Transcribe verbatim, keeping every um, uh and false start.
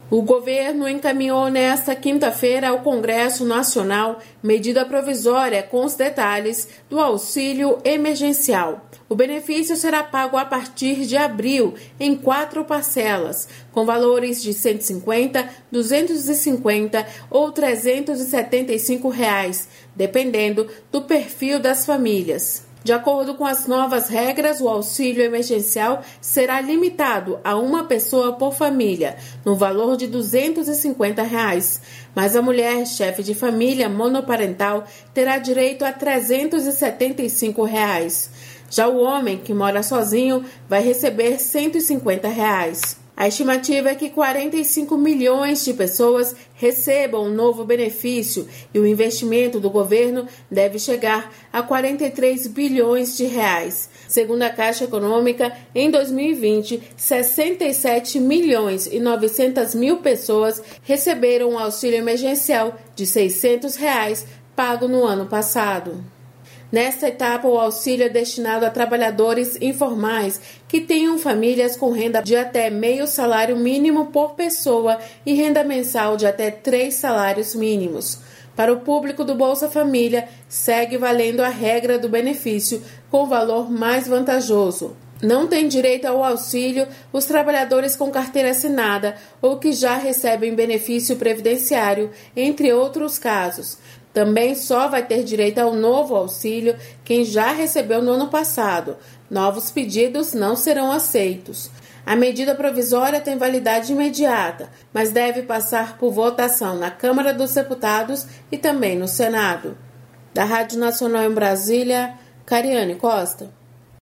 O governo encaminhou nesta quinta-feira ao Congresso Nacional medida provisória com os detalhes do auxílio emergencial. O benefício será pago a partir de abril em quatro parcelas, com valores de cento e cinquenta, duzentos e cinquenta ou trezentos e setenta e cinco reais, dependendo do perfil das famílias. De acordo com as novas regras, o auxílio emergencial será limitado a uma pessoa por família, no valor de duzentos e cinquenta reais. Mas a mulher, chefe de família monoparental, terá direito a trezentos e setenta e cinco reais. Já o homem, que mora sozinho, vai receber cento e cinquenta reais. A estimativa é que quarenta e cinco milhões de pessoas recebam um novo benefício e o investimento do governo deve chegar a quarenta e três bilhões de reais. Segundo a Caixa Econômica, em dois mil e vinte, sessenta e sete milhões e novecentas mil pessoas receberam um auxílio emergencial de seiscentos reais pago no ano passado. Nesta etapa, o auxílio é destinado a trabalhadores informais que tenham famílias com renda de até meio salário mínimo por pessoa e renda mensal de até três salários mínimos. Para o público do Bolsa Família, segue valendo a regra do benefício com valor mais vantajoso. Não têm direito ao auxílio os trabalhadores com carteira assinada ou que já recebem benefício previdenciário, entre outros casos. Também só vai ter direito ao novo auxílio quem já recebeu no ano passado. Novos pedidos não serão aceitos. A medida provisória tem validade imediata, mas deve passar por votação na Câmara dos Deputados e também no Senado. Da Rádio Nacional em Brasília, Cariane Costa.